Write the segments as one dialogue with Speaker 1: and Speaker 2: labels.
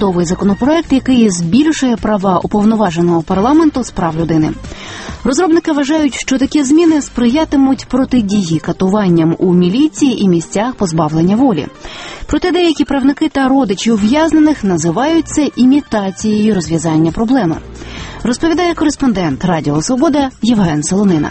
Speaker 1: урядовий законопроект, який збільшує права уповноваженого парламенту з прав людини. Розробники вважають, що такі зміни сприятимуть протидії катуванням у міліції і місцях позбавлення волі. Проте деякі правники та родичі ув'язнених називають це імітацією розв'язання проблеми. Розповідає кореспондент Радіо Свобода Євген Солонина.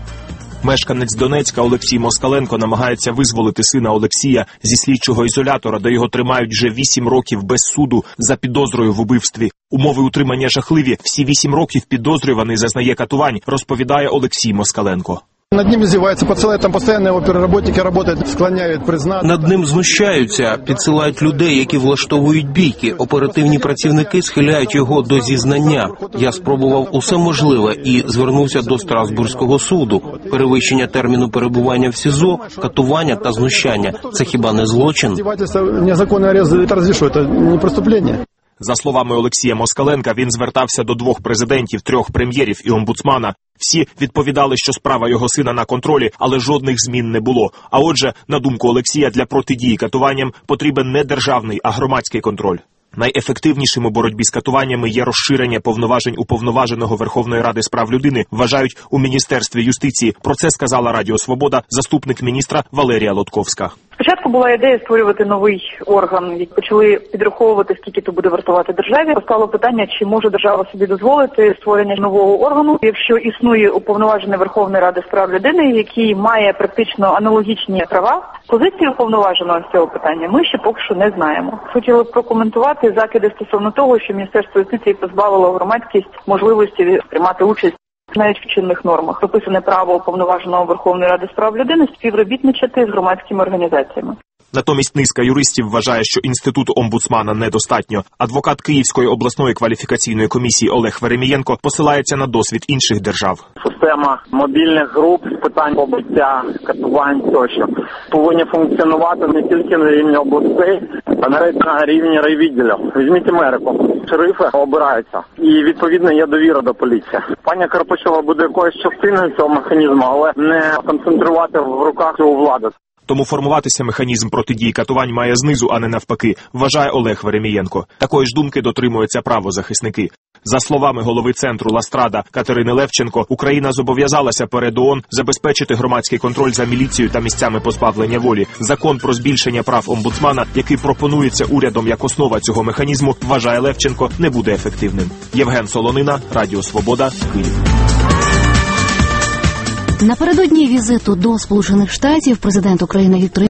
Speaker 2: Мешканець Донецька Олексій Москаленко намагається визволити сина Олексія зі слідчого ізолятора, де його тримають вже 8 років без суду за підозрою в убивстві. Умови утримання жахливі. Всі 8 років підозрюваний зазнає катувань, розповідає Олексій Москаленко.
Speaker 3: Над ним издеваются, подсылают, там постоянно его переработники работают, склоняют признати.
Speaker 4: Над ним знущаються, підсилають людей, які влаштовують бійки. Оперативні працівники схиляють його до зізнання. Я спробував усе можливе і звернувся до Страсбурзького суду. Перевищення терміну перебування в СІЗО, катування та знущання – це хіба не злочин?
Speaker 3: Издевательство, незаконный арест, это разве что, это не преступление.
Speaker 2: За словами Олексія Москаленка, він звертався до 2 президентів, 3 прем'єрів і омбудсмана. Всі відповідали, що справа його сина на контролі, але жодних змін не було. А отже, на думку Олексія, для протидії катуванням потрібен не державний, а громадський контроль. Найефективнішим у боротьбі з катуваннями є розширення повноважень уповноваженого Верховної Ради з прав людини, вважають у Міністерстві юстиції. Про це сказала Радіо Свобода заступник міністра Валерія Лотковська.
Speaker 5: Спочатку була ідея створювати новий орган, як почали підраховувати, скільки то буде вартувати державі. Постало питання, чи може держава собі дозволити створення нового органу, якщо існує уповноважений Верховної Ради з прав людини, який має практично аналогічні права. Позицію уповноваженого з цього питання ми ще поки що не знаємо. Хотіли б прокоментувати закиди стосовно того, що Міністерство юстиції позбавило громадськість можливості приймати участь навіть в чинних нормах. Прописане право уповноваженого Верховної Ради з прав людини співробітничати з громадськими організаціями.
Speaker 2: Натомість низка юристів вважає, що інституту омбудсмана недостатньо. Адвокат Київської обласної кваліфікаційної комісії Олег Веремієнко посилається на досвід інших держав.
Speaker 6: Система мобільних груп з питань побиття, катувань тощо повинні функціонувати не тільки на рівні областей, а навіть на рівні райвідділів. Візьміть Америку. Шерифи обираються. І, відповідно, є довіра до поліції. Пані Карпачова буде якоюсь частиною цього механізму, але не концентрувати в руках цю владу.
Speaker 2: Тому формуватися механізм протидії катувань має знизу, а не навпаки, вважає Олег Веремієнко. Такої ж думки дотримуються правозахисники. За словами голови центру «Ластрада» Катерини Левченко, Україна зобов'язалася перед ООН забезпечити громадський контроль за міліцією та місцями позбавлення волі. Закон про збільшення прав омбудсмана, який пропонується урядом як основа цього механізму, вважає Левченко, не буде ефективним. Євген Солонина, Радіо Свобода, Київ.
Speaker 1: Напередодні візиту до Сполучених Штатів президент України Віктор